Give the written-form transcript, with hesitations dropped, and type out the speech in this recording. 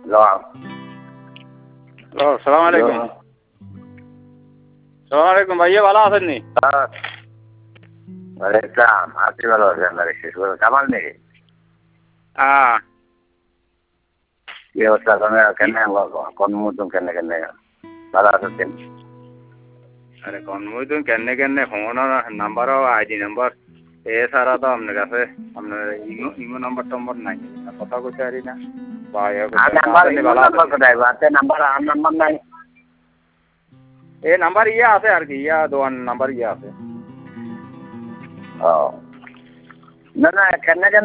সালাম আলাইকুম। সালাম আলাইকুম ভাইয়া, ভালো আছেন নি? ওয়ালাইকুম আপনি ভালো আছেন? কামাল নাকি? কি অবস্থা? কেন কর্মমতন কেন ভালো আছেন? আরে কনমইতুন কেনে কেনে ফোনের নাম্বারও আইডি নাম্বার এছাড়া তো আপনার কাছে আপনার ইমো নাম্বার টাম্বার নাই, কথা কইতে পারি না। এই নাম্বার ইয়া আছে আর কি, ইয়া দোয়ান নাম্বার ইয়া আছে। না না কেন